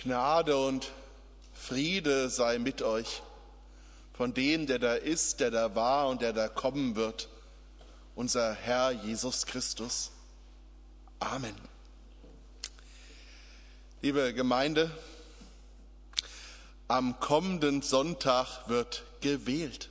Gnade und Friede sei mit euch, von dem, der da ist, der da war und der da kommen wird, unser Herr Jesus Christus. Amen. Liebe Gemeinde, am kommenden Sonntag wird gewählt.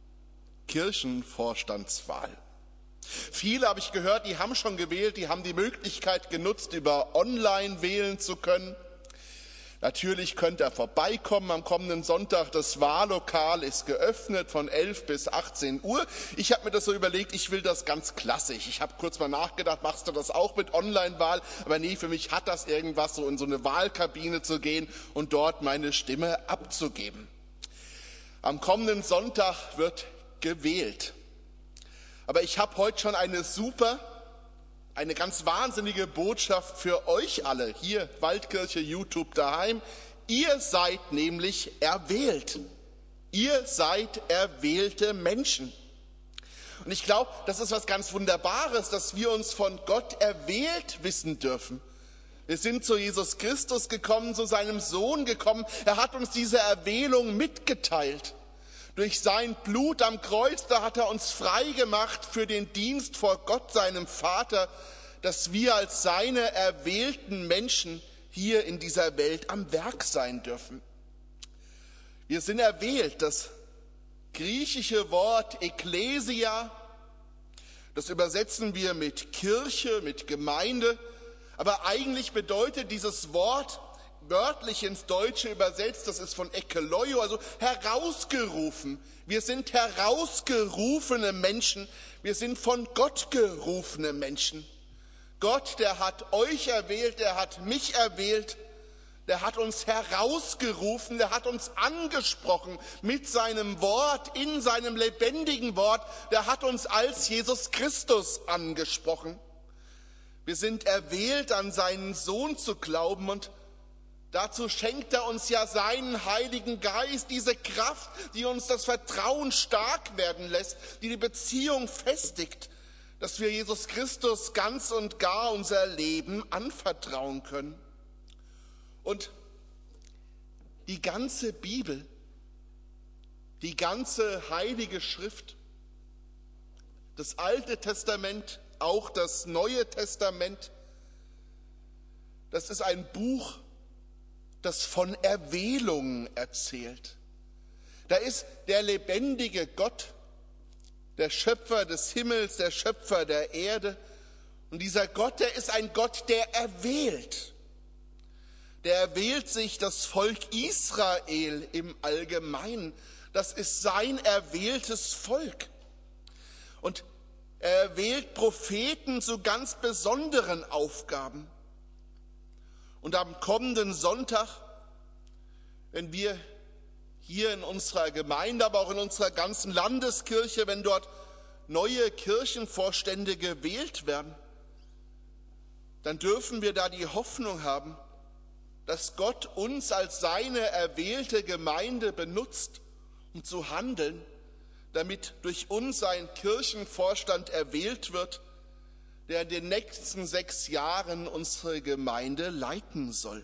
Kirchenvorstandswahl. Viele, habe ich gehört, die haben schon gewählt, die haben die Möglichkeit genutzt, über online wählen zu können. Natürlich könnt ihr vorbeikommen am kommenden Sonntag. Das Wahllokal ist geöffnet von 11 bis 18 Uhr. Ich habe mir das so überlegt, ich will das ganz klassisch. Ich habe kurz mal nachgedacht, machst du das auch mit Online-Wahl? Aber nee, für mich hat das irgendwas, so in so eine Wahlkabine zu gehen und dort meine Stimme abzugeben. Am kommenden Sonntag wird gewählt. Aber ich habe heute schon eine ganz wahnsinnige Botschaft für euch alle, hier Waldkirche, YouTube daheim. Ihr seid nämlich erwählt. Ihr seid erwählte Menschen. Und ich glaube, das ist was ganz Wunderbares, dass wir uns von Gott erwählt wissen dürfen. Wir sind zu Jesus Christus gekommen, zu seinem Sohn gekommen. Er hat uns diese Erwählung mitgeteilt. Durch sein Blut am Kreuz, da hat er uns frei gemacht für den Dienst vor Gott, seinem Vater, dass wir als seine erwählten Menschen hier in dieser Welt am Werk sein dürfen. Wir sind erwählt. Das griechische Wort Ekklesia, das übersetzen wir mit Kirche, mit Gemeinde, aber eigentlich bedeutet dieses Wort wörtlich ins Deutsche übersetzt, das ist von Ekeleio, also herausgerufen. Wir sind herausgerufene Menschen, wir sind von Gott gerufene Menschen. Gott, der hat euch erwählt, der hat mich erwählt, der hat uns herausgerufen, der hat uns angesprochen mit seinem Wort, in seinem lebendigen Wort, der hat uns als Jesus Christus angesprochen. Wir sind erwählt, an seinen Sohn zu glauben, und dazu schenkt er uns ja seinen Heiligen Geist, diese Kraft, die uns das Vertrauen stark werden lässt, die die Beziehung festigt, dass wir Jesus Christus ganz und gar unser Leben anvertrauen können. Und die ganze Bibel, die ganze Heilige Schrift, das Alte Testament, auch das Neue Testament, das ist ein Buch, das von Erwählung erzählt. Da ist der lebendige Gott, der Schöpfer des Himmels, der Schöpfer der Erde. Und dieser Gott, der ist ein Gott, der erwählt. Der erwählt sich das Volk Israel im Allgemeinen. Das ist sein erwähltes Volk. Und er erwählt Propheten zu ganz besonderen Aufgaben. Und am kommenden Sonntag, wenn wir hier in unserer Gemeinde, aber auch in unserer ganzen Landeskirche, wenn dort neue Kirchenvorstände gewählt werden, dann dürfen wir da die Hoffnung haben, dass Gott uns als seine erwählte Gemeinde benutzt, um zu handeln, damit durch uns ein Kirchenvorstand erwählt wird, der in den nächsten 6 Jahren unsere Gemeinde leiten soll.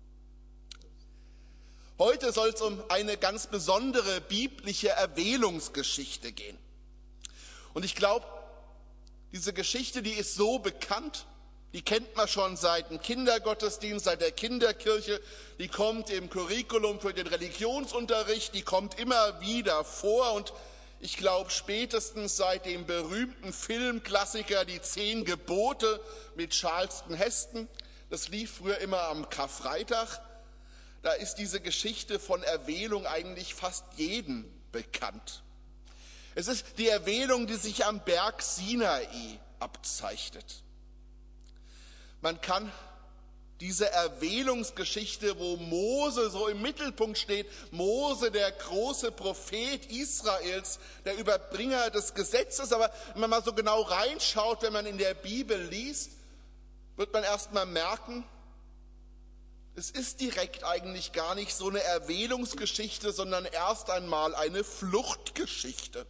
Heute soll es um eine ganz besondere biblische Erwählungsgeschichte gehen. Und ich glaube, diese Geschichte, die ist so bekannt, die kennt man schon seit dem Kindergottesdienst, seit der Kinderkirche, die kommt im Curriculum für den Religionsunterricht, die kommt immer wieder vor, und ich glaube, spätestens seit dem berühmten Filmklassiker Die 10 Gebote mit Charlton Heston, das lief früher immer am Karfreitag, da ist diese Geschichte von Erwählung eigentlich fast jedem bekannt. Es ist die Erwählung, die sich am Berg Sinai abzeichnet. Man kann diese Erwählungsgeschichte, wo Mose so im Mittelpunkt steht, Mose, der große Prophet Israels, der Überbringer des Gesetzes, aber wenn man mal so genau reinschaut, wenn man in der Bibel liest, wird man erst mal merken, es ist direkt eigentlich gar nicht so eine Erwählungsgeschichte, sondern erst einmal eine Fluchtgeschichte.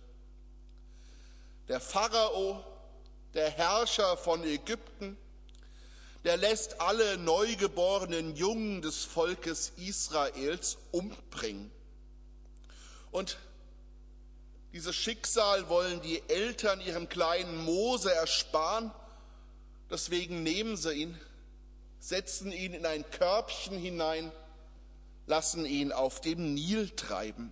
Der Pharao, der Herrscher von Ägypten, der lässt alle neugeborenen Jungen des Volkes Israels umbringen. Und dieses Schicksal wollen die Eltern ihrem kleinen Mose ersparen. Deswegen nehmen sie ihn, setzen ihn in ein Körbchen hinein, lassen ihn auf dem Nil treiben.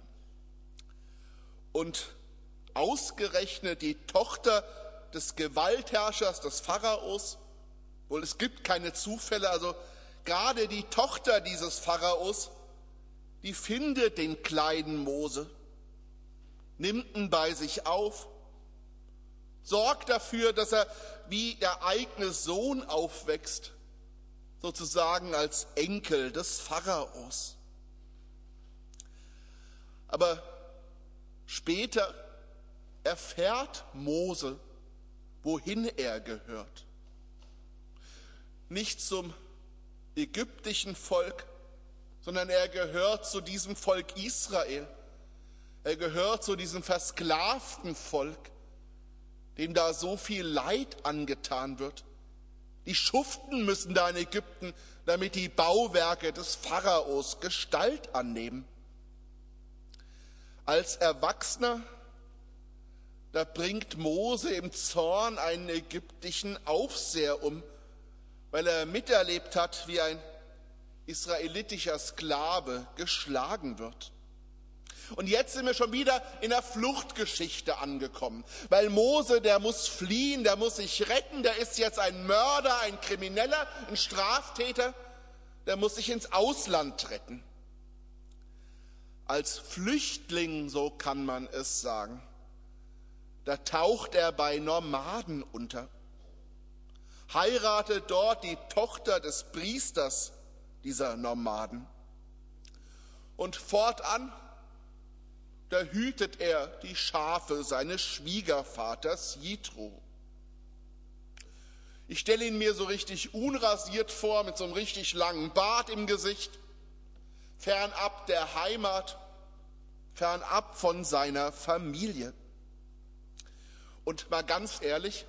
Und ausgerechnet die Tochter des Gewaltherrschers, des Pharaos, wohl es gibt keine Zufälle, also gerade die Tochter dieses Pharaos, die findet den kleinen Mose, nimmt ihn bei sich auf, sorgt dafür, dass er wie der eigene Sohn aufwächst, sozusagen als Enkel des Pharaos. Aber später erfährt Mose, wohin er gehört. Nicht zum ägyptischen Volk, sondern er gehört zu diesem Volk Israel. Er gehört zu diesem versklavten Volk, dem da so viel Leid angetan wird. Die schuften müssen da in Ägypten, damit die Bauwerke des Pharaos Gestalt annehmen. Als Erwachsener, da bringt Mose im Zorn einen ägyptischen Aufseher um, weil er miterlebt hat, wie ein israelitischer Sklave geschlagen wird. Und jetzt sind wir schon wieder in der Fluchtgeschichte angekommen, weil Mose, der muss fliehen, der muss sich retten, der ist jetzt ein Mörder, ein Krimineller, ein Straftäter, der muss sich ins Ausland retten. Als Flüchtling, so kann man es sagen, da taucht er bei Nomaden unter, heiratet dort die Tochter des Priesters dieser Nomaden und fortan, da hütet er die Schafe seines Schwiegervaters Jitro. Ich stelle ihn mir so richtig unrasiert vor, mit so einem richtig langen Bart im Gesicht, fernab der Heimat, fernab von seiner Familie. Und mal ganz ehrlich,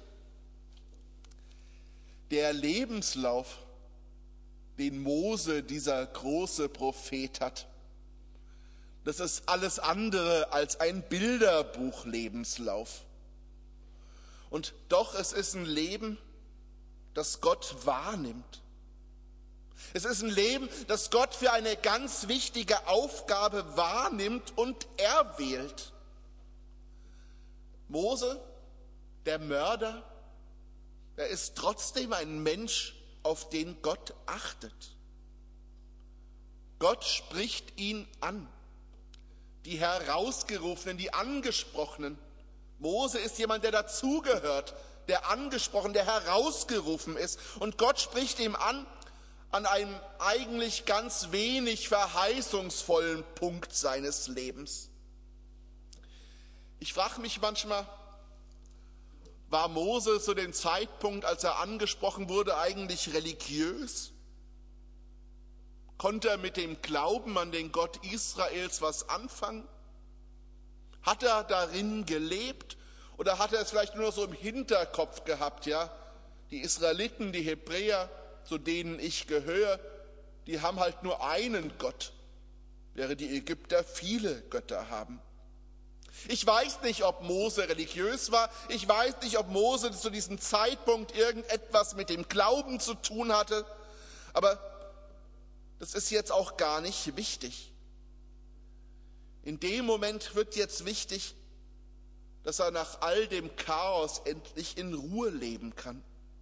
der Lebenslauf, den Mose, dieser große Prophet, hat, das ist alles andere als ein Bilderbuch-Lebenslauf. Und doch, es ist ein Leben, das Gott wahrnimmt. Es ist ein Leben, das Gott für eine ganz wichtige Aufgabe wahrnimmt und erwählt. Mose, der Mörder, er ist trotzdem ein Mensch, auf den Gott achtet. Gott spricht ihn an. Die Herausgerufenen, die Angesprochenen. Mose ist jemand, der dazugehört, der angesprochen, der herausgerufen ist. Und Gott spricht ihm an einem eigentlich ganz wenig verheißungsvollen Punkt seines Lebens. Ich frage mich manchmal, war Mose zu dem Zeitpunkt, als er angesprochen wurde, eigentlich religiös? Konnte er mit dem Glauben an den Gott Israels was anfangen? Hat er darin gelebt oder hat er es vielleicht nur so im Hinterkopf gehabt? Ja, die Israeliten, die Hebräer, zu denen ich gehöre, die haben halt nur einen Gott, während die Ägypter viele Götter haben. Ich weiß nicht, ob Mose religiös war. Ich weiß nicht, ob Mose zu diesem Zeitpunkt irgendetwas mit dem Glauben zu tun hatte. Aber das ist jetzt auch gar nicht wichtig. In dem Moment wird jetzt wichtig, dass er nach all dem Chaos endlich in Ruhe leben kann.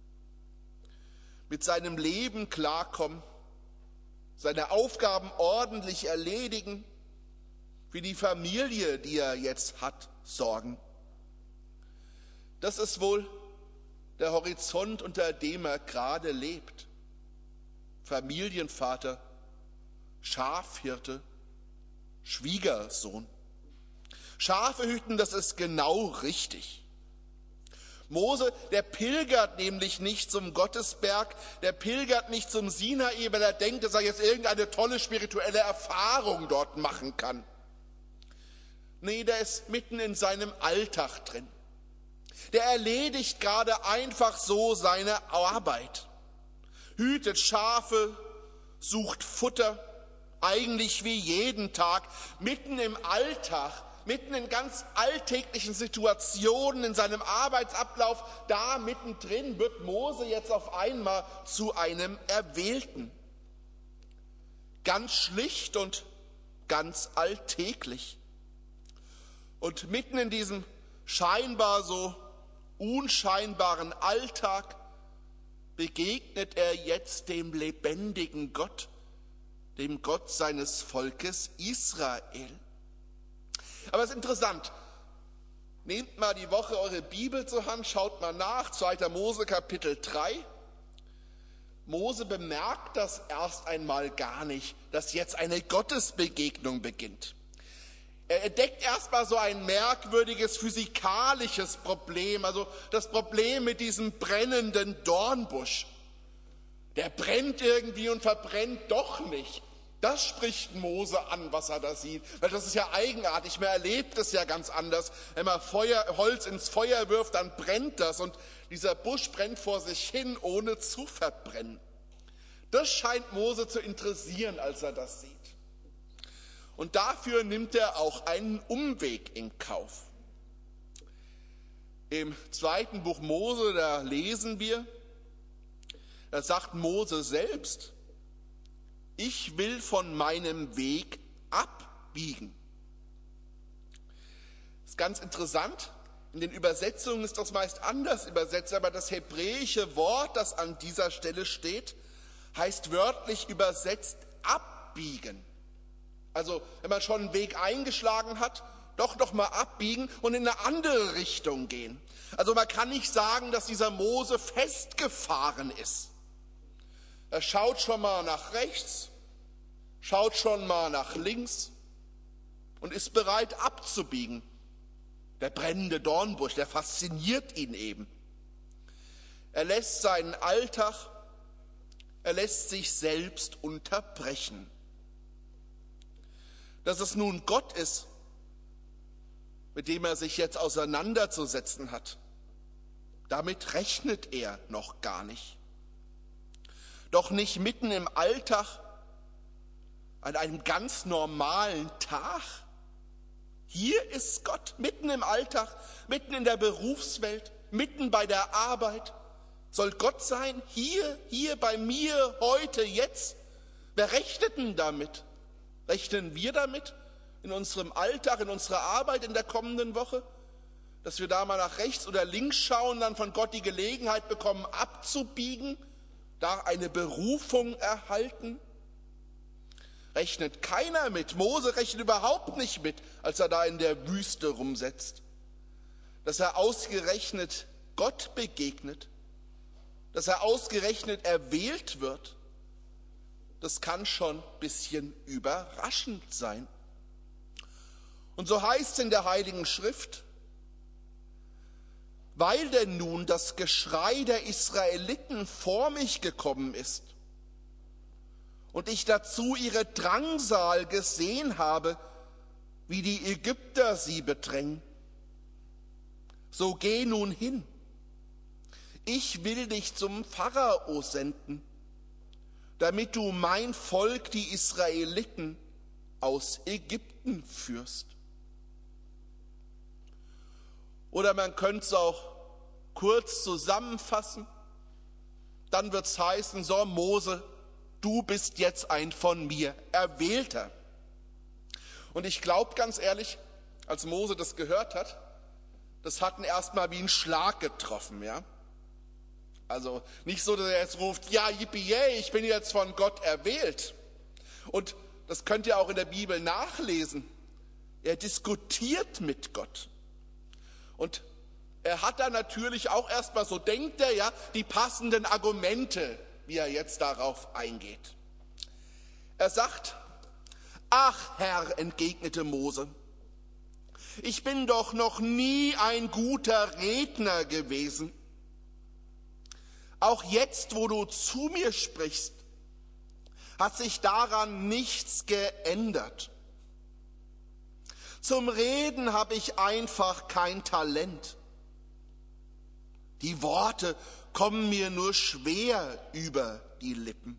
Mit seinem Leben klarkommen, seine Aufgaben ordentlich erledigen, für die Familie, die er jetzt hat, sorgen. Das ist wohl der Horizont, unter dem er gerade lebt. Familienvater, Schafhirte, Schwiegersohn. Schafe hüten, das ist genau richtig. Mose, der pilgert nämlich nicht zum Gottesberg, der pilgert nicht zum Sinai, weil er denkt, dass er jetzt irgendeine tolle spirituelle Erfahrung dort machen kann. Nee, der ist mitten in seinem Alltag drin. Der erledigt gerade einfach so seine Arbeit. hütet Schafe, sucht Futter, eigentlich wie jeden Tag, mitten im Alltag, mitten in ganz alltäglichen Situationen, in seinem Arbeitsablauf, da mittendrin wird Mose jetzt auf einmal zu einem Erwählten. Ganz schlicht und ganz alltäglich. Und mitten in diesem scheinbar so unscheinbaren Alltag begegnet er jetzt dem lebendigen Gott, dem Gott seines Volkes Israel. Aber es ist interessant, nehmt mal die Woche eure Bibel zur Hand, schaut mal nach, 2. Mose Kapitel 3. Mose bemerkt das erst einmal gar nicht, dass jetzt eine Gottesbegegnung beginnt. Er entdeckt erstmal so ein merkwürdiges physikalisches Problem, also das Problem mit diesem brennenden Dornbusch. Der brennt irgendwie und verbrennt doch nicht. Das spricht Mose an, was er da sieht, weil das ist ja eigenartig, man erlebt es ja ganz anders. Wenn man Holz ins Feuer wirft, dann brennt das und dieser Busch brennt vor sich hin, ohne zu verbrennen. Das scheint Mose zu interessieren, als er das sieht. Und dafür nimmt er auch einen Umweg in Kauf. Im 2. Buch Mose, da lesen wir, da sagt Mose selbst, ich will von meinem Weg abbiegen. Das ist ganz interessant. In den Übersetzungen ist das meist anders übersetzt, aber das hebräische Wort, das an dieser Stelle steht, heißt wörtlich übersetzt abbiegen. Also wenn man schon einen Weg eingeschlagen hat, doch noch mal abbiegen und in eine andere Richtung gehen. Also man kann nicht sagen, dass dieser Mose festgefahren ist. Er schaut schon mal nach rechts, schaut schon mal nach links und ist bereit abzubiegen. Der brennende Dornbusch, der fasziniert ihn eben. Er lässt seinen Alltag, er lässt sich selbst unterbrechen. Dass es nun Gott ist, mit dem er sich jetzt auseinanderzusetzen hat, damit rechnet er noch gar nicht. Doch nicht mitten im Alltag, an einem ganz normalen Tag. Hier ist Gott, mitten im Alltag, mitten in der Berufswelt, mitten bei der Arbeit. Soll Gott sein, hier bei mir, heute, jetzt? Wer rechnet denn damit? Rechnen wir damit in unserem Alltag, in unserer Arbeit in der kommenden Woche, dass wir da mal nach rechts oder links schauen, dann von Gott die Gelegenheit bekommen, abzubiegen, da eine Berufung erhalten? Rechnet keiner mit. Mose rechnet überhaupt nicht mit, als er da in der Wüste rumsetzt. Dass er ausgerechnet Gott begegnet, dass er ausgerechnet erwählt wird, das kann schon ein bisschen überraschend sein. Und so heißt es in der Heiligen Schrift, weil denn nun das Geschrei der Israeliten vor mich gekommen ist und ich dazu ihre Drangsal gesehen habe, wie die Ägypter sie bedrängen, so geh nun hin. Ich will dich zum Pharao senden, damit du mein Volk, die Israeliten, aus Ägypten führst. Oder man könnte es auch kurz zusammenfassen. Dann wird es heißen, so Mose, du bist jetzt ein von mir Erwählter. Und ich glaube ganz ehrlich, als Mose das gehört hat, das hat ihn erstmal wie ein Schlag getroffen, ja. Also nicht so, dass er jetzt ruft, ja, yippie, yay, ich bin jetzt von Gott erwählt. Und das könnt ihr auch in der Bibel nachlesen. Er diskutiert mit Gott. Und er hat da natürlich auch erstmal, so denkt er ja, die passenden Argumente, wie er jetzt darauf eingeht. Er sagt, ach Herr, entgegnete Mose, ich bin doch noch nie ein guter Redner gewesen. Auch jetzt, wo du zu mir sprichst, hat sich daran nichts geändert. Zum Reden habe ich einfach kein Talent. Die Worte kommen mir nur schwer über die Lippen.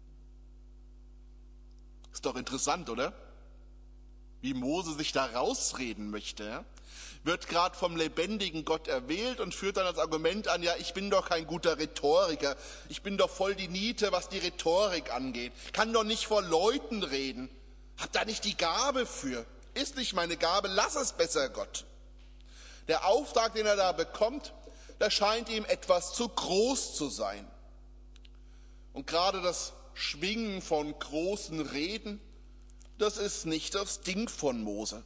Ist doch interessant, oder? Wie Mose sich da rausreden möchte. Ja? Wird gerade vom lebendigen Gott erwählt und führt dann als Argument an, ja, ich bin doch kein guter Rhetoriker. Ich bin doch voll die Niete, was die Rhetorik angeht. Kann doch nicht vor Leuten reden. Hab da nicht die Gabe für. Ist nicht meine Gabe, lass es besser, Gott. Der Auftrag, den er da bekommt, der scheint ihm etwas zu groß zu sein. Und gerade das Schwingen von großen Reden, das ist nicht das Ding von Mose.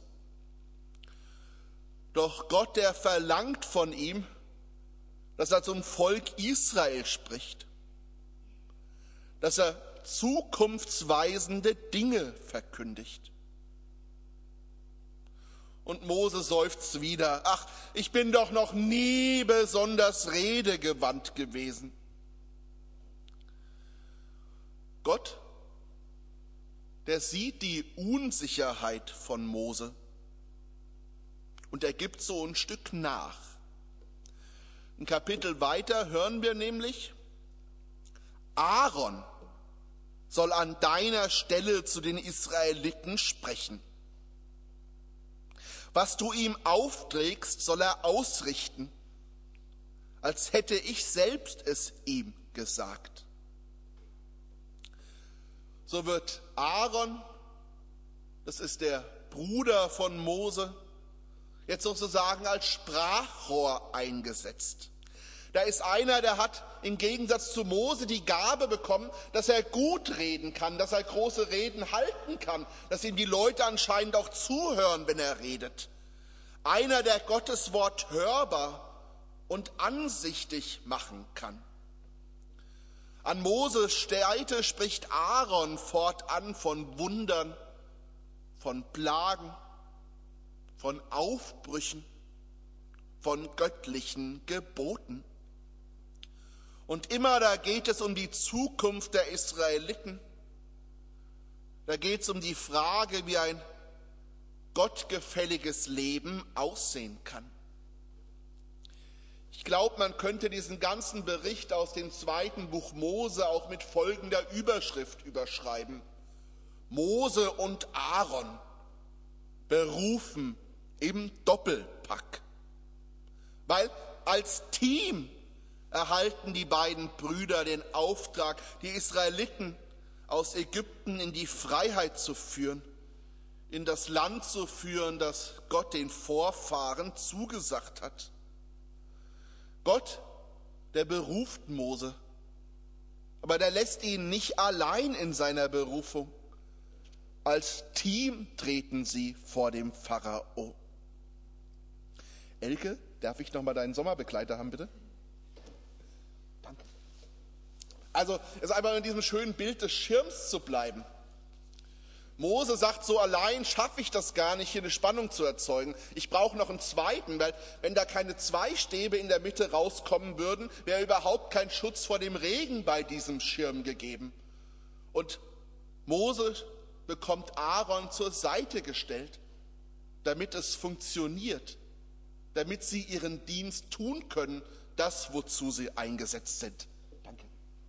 Doch Gott, der verlangt von ihm, dass er zum Volk Israel spricht, dass er zukunftsweisende Dinge verkündigt. Und Mose seufzt wieder, ach, ich bin doch noch nie besonders redegewandt gewesen. Gott, der sieht die Unsicherheit von Mose und er gibt so ein Stück nach. Ein Kapitel weiter hören wir nämlich, Aaron soll an deiner Stelle zu den Israeliten sprechen. Was du ihm aufträgst, soll er ausrichten, als hätte ich selbst es ihm gesagt. So wird Aaron, das ist der Bruder von Mose, jetzt sozusagen als Sprachrohr eingesetzt. Da ist einer, der hat im Gegensatz zu Mose die Gabe bekommen, dass er gut reden kann, dass er große Reden halten kann, dass ihm die Leute anscheinend auch zuhören, wenn er redet. Einer, der Gottes Wort hörbar und ansichtig machen kann. An Moses Seite spricht Aaron fortan von Wundern, von Plagen, von Aufbrüchen, von göttlichen Geboten. Und immer da geht es um die Zukunft der Israeliten. Da geht es um die Frage, wie ein gottgefälliges Leben aussehen kann. Ich glaube, man könnte diesen ganzen Bericht aus dem 2. Buch Mose auch mit folgender Überschrift überschreiben. Mose und Aaron, berufen im Doppelpack. Weil als Team erhalten die beiden Brüder den Auftrag, die Israeliten aus Ägypten in die Freiheit zu führen, in das Land zu führen, das Gott den Vorfahren zugesagt hat. Gott, der beruft Mose, aber der lässt ihn nicht allein in seiner Berufung. Als Team treten sie vor dem Pharao. Elke, darf ich noch mal deinen Sommerbegleiter haben, bitte? Danke. Also, es ist einfach in diesem schönen Bild des Schirms zu bleiben. Mose sagt, so allein schaffe ich das gar nicht, hier eine Spannung zu erzeugen. Ich brauche noch einen zweiten, weil wenn da keine zwei Stäbe in der Mitte rauskommen würden, wäre überhaupt kein Schutz vor dem Regen bei diesem Schirm gegeben. Und Mose bekommt Aaron zur Seite gestellt, damit es funktioniert, damit sie ihren Dienst tun können, das, wozu sie eingesetzt sind. Danke.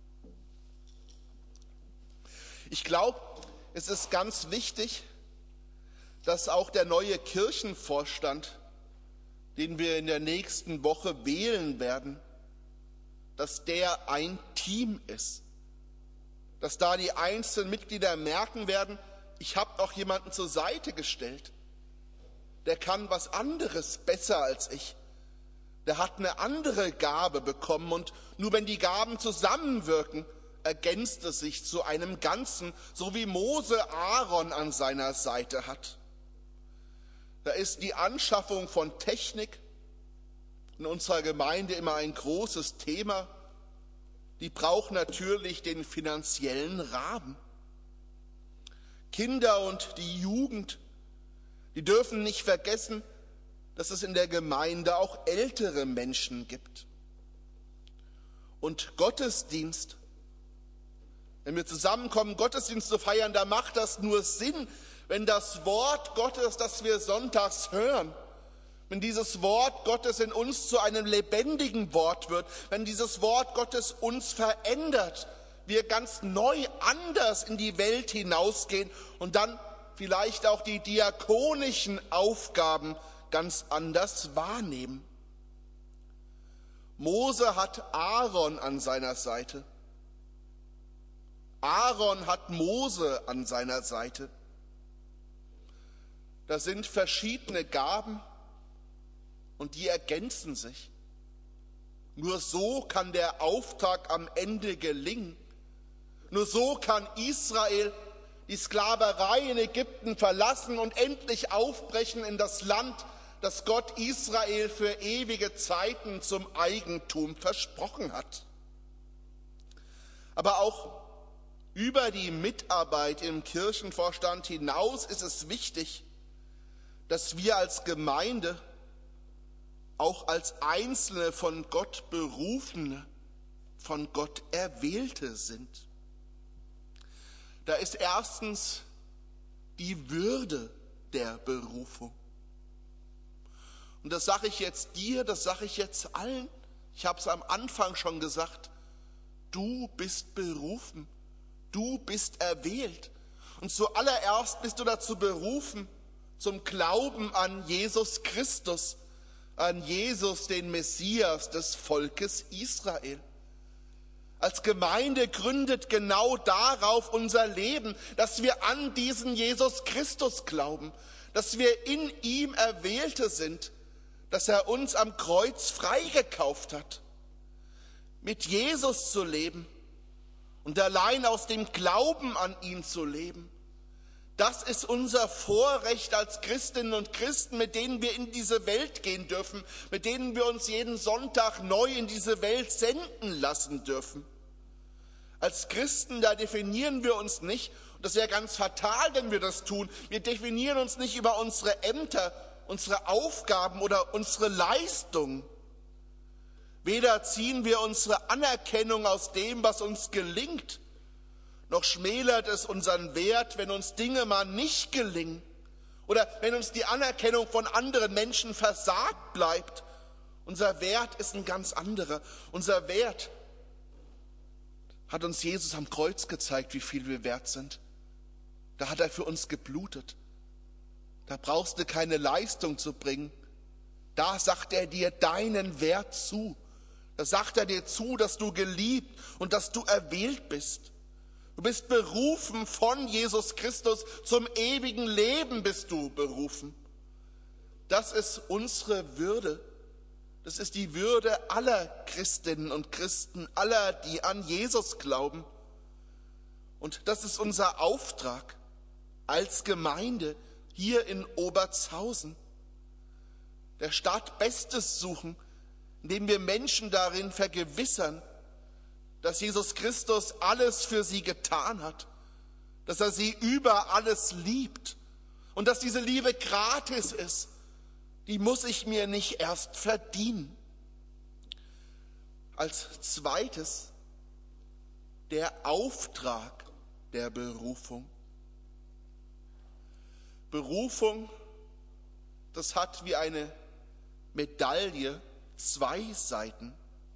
Ich glaube, es ist ganz wichtig, dass auch der neue Kirchenvorstand, den wir in der nächsten Woche wählen werden, dass der ein Team ist. Dass da die einzelnen Mitglieder merken werden, ich habe auch jemanden zur Seite gestellt. Der kann was anderes besser als ich. Der hat eine andere Gabe bekommen und nur wenn die Gaben zusammenwirken, ergänzt es sich zu einem Ganzen, so wie Mose Aaron an seiner Seite hat. Da ist die Anschaffung von Technik in unserer Gemeinde immer ein großes Thema. Die braucht natürlich den finanziellen Rahmen. Kinder und die Jugend, die dürfen nicht vergessen, dass es in der Gemeinde auch ältere Menschen gibt. Und Gottesdienst, wenn wir zusammenkommen, Gottesdienst zu feiern, da macht das nur Sinn, wenn das Wort Gottes, das wir sonntags hören, wenn dieses Wort Gottes in uns zu einem lebendigen Wort wird, wenn dieses Wort Gottes uns verändert, wir ganz neu anders in die Welt hinausgehen und dann vielleicht auch die diakonischen Aufgaben ganz anders wahrnehmen. Mose hat Aaron an seiner Seite. Aaron hat Mose an seiner Seite. Das sind verschiedene Gaben und die ergänzen sich. Nur so kann der Auftrag am Ende gelingen. Nur so kann Israel die Sklaverei in Ägypten verlassen und endlich aufbrechen in das Land, das Gott Israel für ewige Zeiten zum Eigentum versprochen hat. Aber auch über die Mitarbeit im Kirchenvorstand hinaus ist es wichtig, dass wir als Gemeinde, auch als einzelne von Gott Berufene, von Gott Erwählte sind. Da ist erstens die Würde der Berufung. Und das sage ich jetzt dir, das sage ich jetzt allen. Ich habe es am Anfang schon gesagt. Du bist berufen, du bist erwählt. Und zuallererst bist du dazu berufen, zum Glauben an Jesus Christus, an Jesus, den Messias des Volkes Israel. Als Gemeinde gründet genau darauf unser Leben, dass wir an diesen Jesus Christus glauben, dass wir in ihm Erwählte sind, dass er uns am Kreuz freigekauft hat. Mit Jesus zu leben und allein aus dem Glauben an ihn zu leben, das ist unser Vorrecht als Christinnen und Christen, mit denen wir in diese Welt gehen dürfen, mit denen wir uns jeden Sonntag neu in diese Welt senden lassen dürfen. Als Christen, da definieren wir uns nicht, und das wäre ganz fatal, wenn wir das tun, wir definieren uns nicht über unsere Ämter, unsere Aufgaben oder unsere Leistung. Weder ziehen wir unsere Anerkennung aus dem, was uns gelingt, noch schmälert es unseren Wert, wenn uns Dinge mal nicht gelingen oder wenn uns die Anerkennung von anderen Menschen versagt bleibt. Unser Wert ist ein ganz anderer. Unser Wert hat uns Jesus am Kreuz gezeigt, wie viel wir wert sind. Da hat er für uns geblutet. Da brauchst du keine Leistung zu bringen. Da sagt er dir deinen Wert zu. Da sagt er dir zu, dass du geliebt und dass du erwählt bist. Du bist berufen von Jesus Christus, zum ewigen Leben bist du berufen. Das ist unsere Würde. Das ist die Würde aller Christinnen und Christen, aller, die an Jesus glauben. Und das ist unser Auftrag als Gemeinde hier in Obertshausen. Der Stadt Bestes suchen, indem wir Menschen darin vergewissern, dass Jesus Christus alles für sie getan hat, dass er sie über alles liebt und dass diese Liebe gratis ist. Die muss ich mir nicht erst verdienen. Als zweites der Auftrag der Berufung. Berufung, das hat wie eine Medaille zwei Seiten.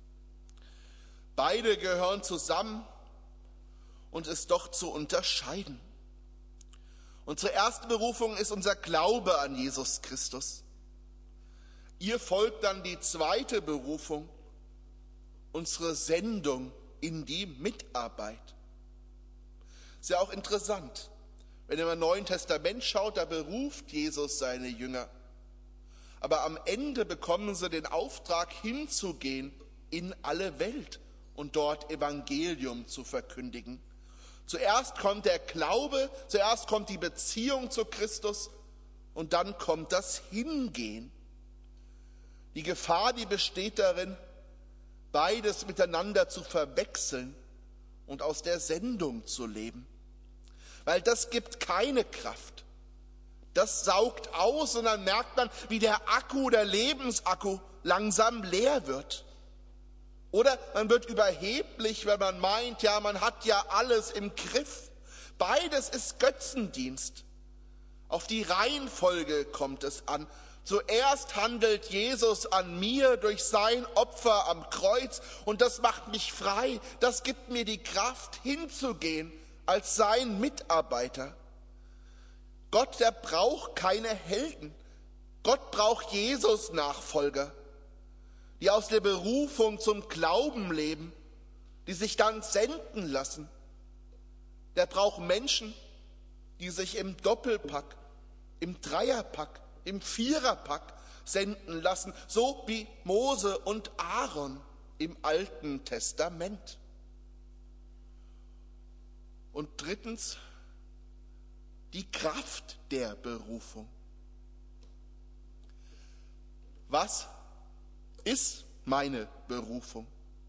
Beide gehören zusammen und ist doch zu unterscheiden. Unsere erste Berufung ist unser Glaube an Jesus Christus. Ihr folgt dann die zweite Berufung, unsere Sendung in die Mitarbeit. Ist ja auch interessant, wenn ihr im Neuen Testament schaut, da beruft Jesus seine Jünger. Aber am Ende bekommen sie den Auftrag, hinzugehen in alle Welt und dort Evangelium zu verkündigen. Zuerst kommt der Glaube, zuerst kommt die Beziehung zu Christus und dann kommt das Hingehen. Die Gefahr, die besteht darin, beides miteinander zu verwechseln und aus der Sendung zu leben. Weil das gibt keine Kraft. Das saugt aus und dann merkt man, wie der Akku, der Lebensakku langsam leer wird. Oder man wird überheblich, wenn man meint, ja, man hat ja alles im Griff. Beides ist Götzendienst. Auf die Reihenfolge kommt es an. Zuerst handelt Jesus an mir durch sein Opfer am Kreuz und das macht mich frei, das gibt mir die Kraft hinzugehen als sein Mitarbeiter. Gott, der braucht keine Helden, Gott braucht Jesus-Nachfolger, die aus der Berufung zum Glauben leben, die sich dann senden lassen. Der braucht Menschen, die sich im Doppelpack, im Dreierpack, im Viererpack senden lassen, so wie Mose und Aaron im Alten Testament. Und drittens, die Kraft der Berufung. Was ist meine Berufung?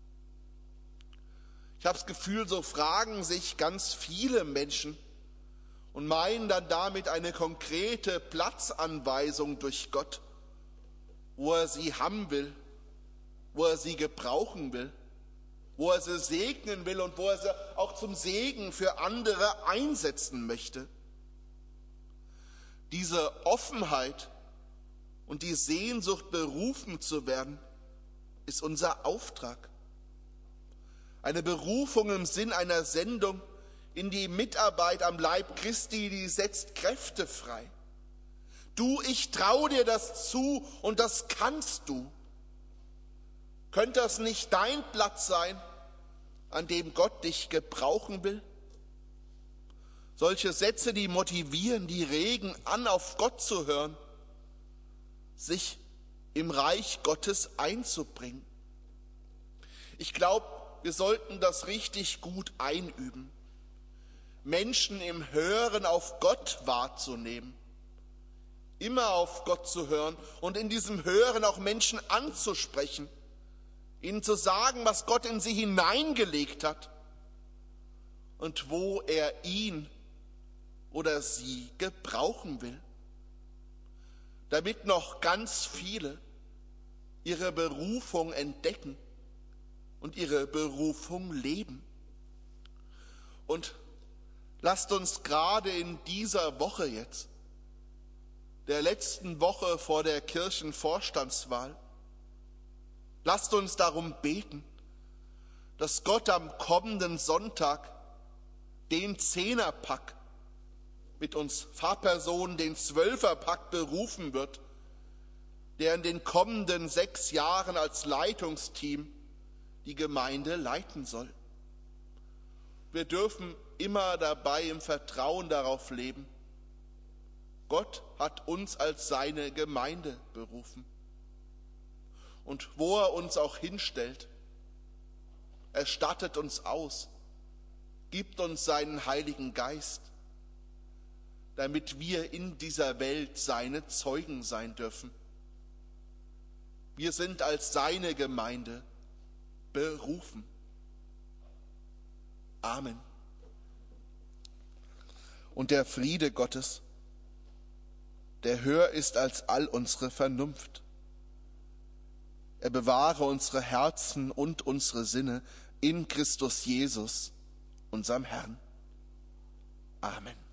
Ich habe das Gefühl, so fragen sich ganz viele Menschen und meinen dann damit eine konkrete Platzanweisung durch Gott, wo er sie haben will, wo er sie gebrauchen will, wo er sie segnen will und wo er sie auch zum Segen für andere einsetzen möchte. Diese Offenheit und die Sehnsucht, berufen zu werden, ist unser Auftrag. Eine Berufung im Sinn einer Sendung in die Mitarbeit am Leib Christi, die setzt Kräfte frei. Du, ich traue dir das zu und das kannst du. Könnte das nicht dein Platz sein, an dem Gott dich gebrauchen will? Solche Sätze, die motivieren, die regen an, auf Gott zu hören, sich im Reich Gottes einzubringen. Ich glaube, wir sollten das richtig gut einüben, Menschen im Hören auf Gott wahrzunehmen, immer auf Gott zu hören und in diesem Hören auch Menschen anzusprechen, ihnen zu sagen, was Gott in sie hineingelegt hat und wo er ihn oder sie gebrauchen will, damit noch ganz viele ihre Berufung entdecken und ihre Berufung leben. Und lasst uns gerade in dieser Woche jetzt, der letzten Woche vor der Kirchenvorstandswahl, lasst uns darum beten, dass Gott am kommenden Sonntag den Zehnerpack mit uns Pfarrpersonen, den Zwölferpack berufen wird, der in den kommenden 6 Jahren als Leitungsteam die Gemeinde leiten soll. Wir dürfen immer dabei im Vertrauen darauf leben, Gott hat uns als seine Gemeinde berufen. Und wo er uns auch hinstellt, er stattet uns aus, gibt uns seinen Heiligen Geist, damit wir in dieser Welt seine Zeugen sein dürfen. Wir sind als seine Gemeinde berufen. Amen. Und der Friede Gottes, der höher ist als all unsere Vernunft, er bewahre unsere Herzen und unsere Sinne in Christus Jesus, unserem Herrn. Amen.